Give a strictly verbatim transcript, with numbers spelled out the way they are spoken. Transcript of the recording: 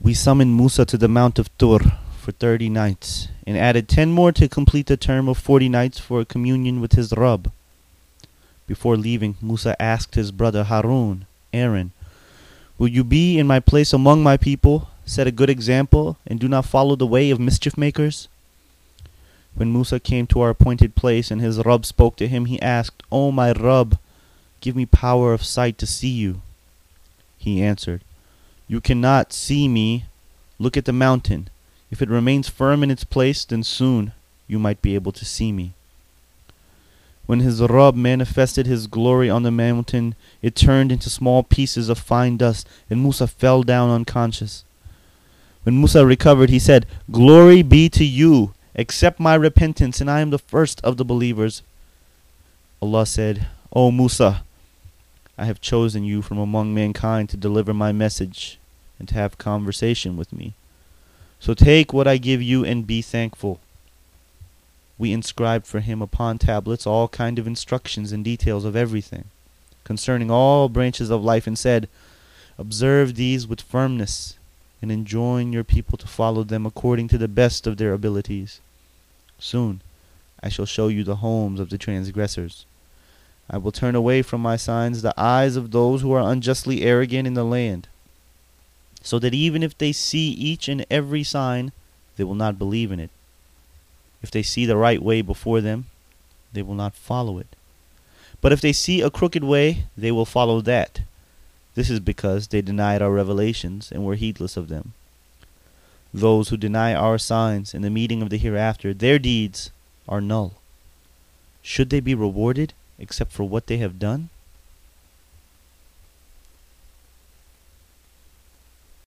We summoned Musa to the Mount of Tur for thirty nights, and added ten more to complete the term of forty nights for a communion with his Rabb. Before leaving, Musa asked his brother Harun, Aaron, "Will you be in my place among my people, set a good example, and do not follow the way of mischief makers?" When Musa came to our appointed place and his Rabb spoke to him, he asked, "O my Rabb, give me power of sight to see you." He answered, "You cannot see me. Look at the mountain. If it remains firm in its place, then soon you might be able to see me." When his Rabb manifested his glory on the mountain, it turned into small pieces of fine dust, and Musa fell down unconscious. When Musa recovered, he said, "Glory be to you. Accept my repentance, and I am the first of the believers." Allah said, "O Musa, I have chosen you from among mankind to deliver my message and to have conversation with me. So take what I give you and be thankful." We inscribed for him upon tablets all kind of instructions and details of everything concerning all branches of life, and said, "Observe these with firmness, and enjoin your people to follow them according to the best of their abilities. Soon I shall show you the homes of the transgressors. I will turn away from my signs the eyes of those who are unjustly arrogant in the land, so that even if they see each and every sign, they will not believe in it. If they see the right way before them, they will not follow it. But if they see a crooked way, they will follow that. This is because they denied our revelations and were heedless of them. Those who deny our signs and the meeting of the hereafter, their deeds are null. Should they be rewarded except for what they have done?"